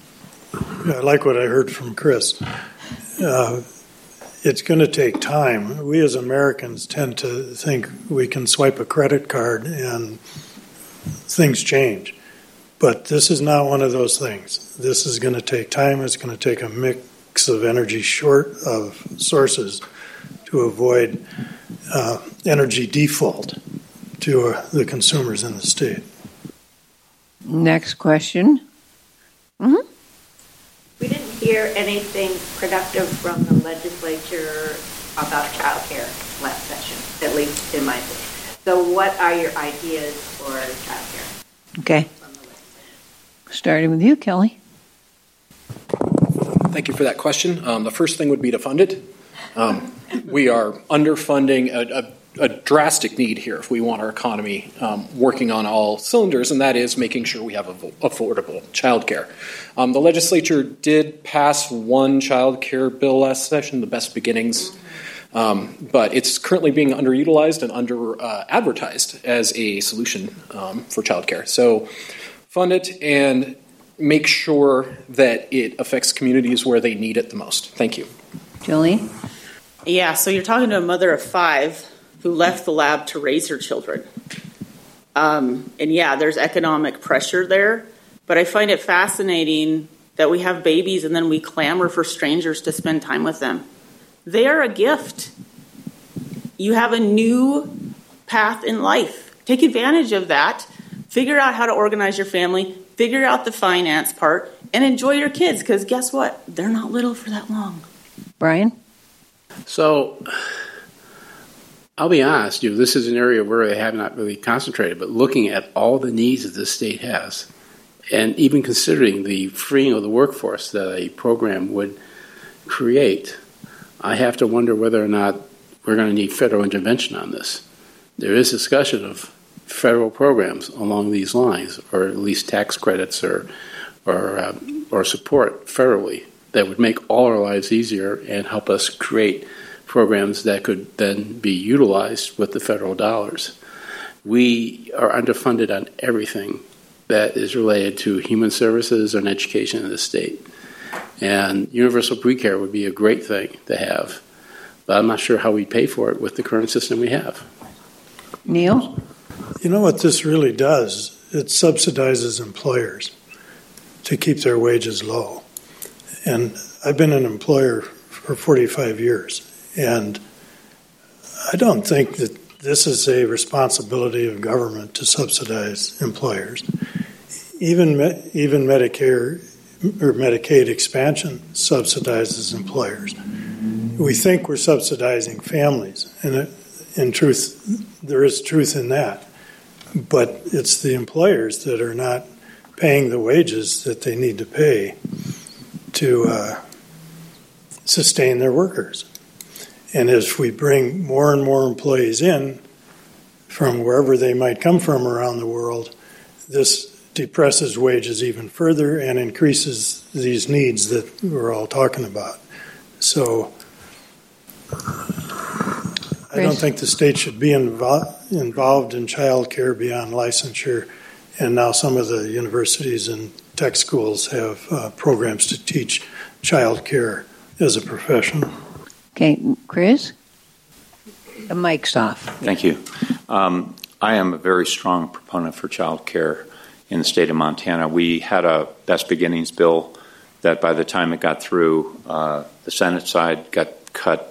I like what I heard from Chris. Uh, it's going to take time. We as Americans tend to think we can swipe a credit card and things change. But this is not one of those things. This is going to take time. It's going to take a mix of energy short of sources to avoid uh, energy default to uh, the consumers in the state.
Next question. Mm-hmm.
We didn't hear anything productive from the legislature about child care last session, at least in my opinion. So what are your ideas for child care?
Okay. Starting with you, Kelly.
Thank you for that question. Um, the first thing would be to fund it. Um, we are underfunding a, a, a drastic need here if we want our economy um, working on all cylinders, and that is making sure we have affordable child care. Um, the legislature did pass one child care bill last session, the Best Beginnings, um, but it's currently being underutilized and under uh, advertised as a solution um, for child care. So fund it and make sure that it affects communities where they need it the most. Thank you.
Julie?
Yeah, so you're talking to a mother of five who left the lab to raise her children. Um, and yeah, there's economic pressure there, but I find it fascinating that we have babies and then we clamor for strangers to spend time with them. They are a gift. You have a new path in life. Take advantage of that. Figure out how to organize your family, figure out the finance part, and enjoy your kids, because guess what? They're not little for that long.
Brian?
So, I'll be honest, you know, this is an area where I have not really concentrated, but looking at all the needs that this state has, and even considering the freeing of the workforce that a program would create, I have to wonder whether or not we're going to need federal intervention on this. There is discussion of federal programs along these lines, or at least tax credits or or uh, or support federally that would make all our lives easier and help us create programs that could then be utilized with the federal dollars. We are underfunded on everything, that is related to human services and education in the state. And universal pre-care would be a great thing to have, but I'm not sure how we pay for it with the current system we have.
Neil?
You know what this really does? It subsidizes employers to keep their wages low. And I've been an employer for forty-five years, and I don't think that this is a responsibility of government to subsidize employers. Even even Medicare or Medicaid expansion subsidizes employers. We think we're subsidizing families, and it, in truth, there is truth in that. But it's the employers that are not paying the wages that they need to pay to uh, sustain their workers. And if we bring more and more employees in from wherever they might come from around the world, this depresses wages even further and increases these needs that we're all talking about. So I don't think the state should be invo- involved in child care beyond licensure. And now some of the universities and tech schools have uh, programs to teach child care as a profession.
Okay, Chris? The mic's off.
Thank you. Um, I am a very strong proponent for child care in the state of Montana. We had a Best Beginnings bill that by the time it got through, uh, the Senate side got cut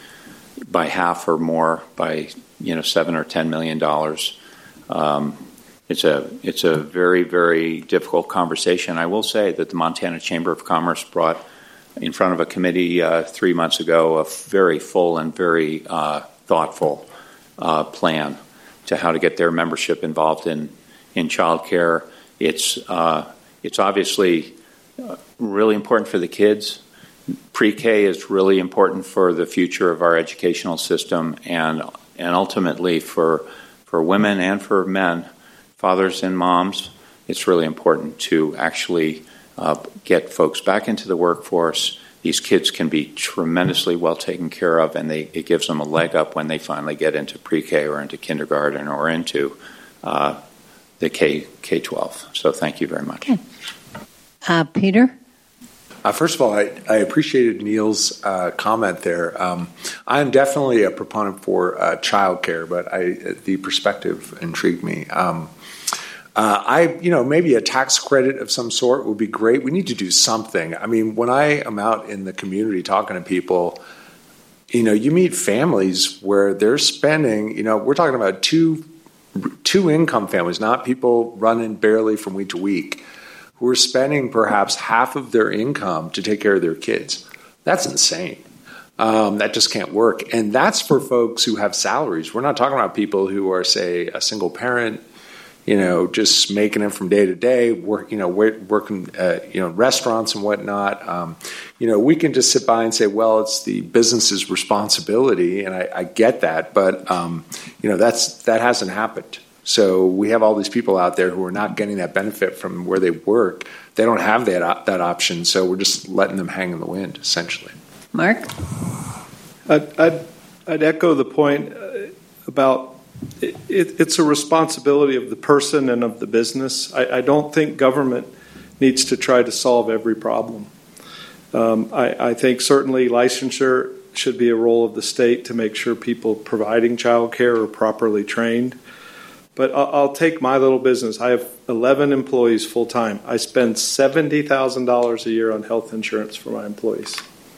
by half or more, by you know seven or ten million dollars. Um, it's a it's a very very difficult conversation. I will say that the Montana Chamber of Commerce brought in front of a committee uh, three months ago a very full and very uh, thoughtful uh, plan to how to get their membership involved in in child care. It's uh, it's obviously uh, really important for the kids. Pre-K is really important for the future of our educational system, and and ultimately for for women and for men, fathers and moms. It's really important to actually uh, get folks back into the workforce. These kids can be tremendously well taken care of, and they, it gives them a leg up when they finally get into pre-K or into kindergarten or into uh, the K K twelve. So thank you very much.
Okay. Uh, Peter?
Uh, first of all, I, I appreciated Neil's uh, comment there. Um, I'm definitely a proponent for uh, child care, but I, the perspective intrigued me. Um, uh, I, you know, maybe a tax credit of some sort would be great. We need to do something. I mean, when I am out in the community talking to people, you know, you meet families where they're spending, you know, we're talking about two two income families, not people running barely from week to week, who are spending perhaps half of their income to take care of their kids. That's insane. Um, that just can't work. And that's for folks who have salaries. We're not talking about people who are, say, a single parent, you know, just making it from day to day, work, you know, working, uh, you know, restaurants and whatnot. Um, you know, we can just sit by and say, well, it's the business's responsibility, and I, I get that, but um, you know, that's that hasn't happened. So we have all these people out there who are not getting that benefit from where they work. They don't have that op- that option, so we're just letting them hang in the wind, essentially.
Mark?
I'd, I'd, I'd echo the point about it, it, it's a responsibility of the person and of the business. I, I don't think government needs to try to solve every problem. Um, I, I think certainly licensure should be a role of the state to make sure people providing child care are properly trained. But I'll, I'll take my little business. I have eleven employees full time. I spend seventy thousand dollars a year on health insurance for my employees.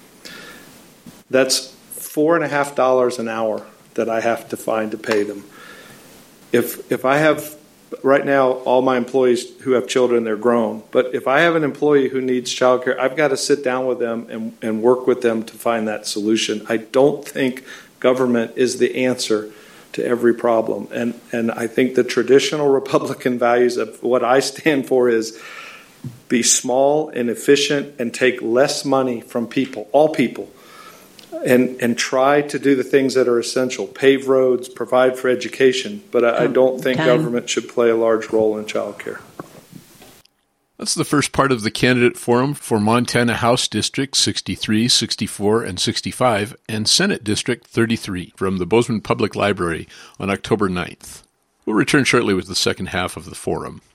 That's four and a half dollars an hour that I have to find to pay them. If if I have right now all my employees who have children, they're grown. But if I have an employee who needs child care, I've got to sit down with them and, and work with them to find that solution. I don't think government is the answer to every problem. And and I think the traditional Republican values of what I stand for is be small and efficient and take less money from people, all people, and and try to do the things that are essential, pave roads, provide for education. But I, I don't think
Time.
government should play a large role in child care.
That's the first part of the candidate forum for Montana House District sixty-three, sixty-four, and sixty-five, and Senate District thirty-three from the Bozeman Public Library on October ninth. We'll return shortly with the second half of the forum.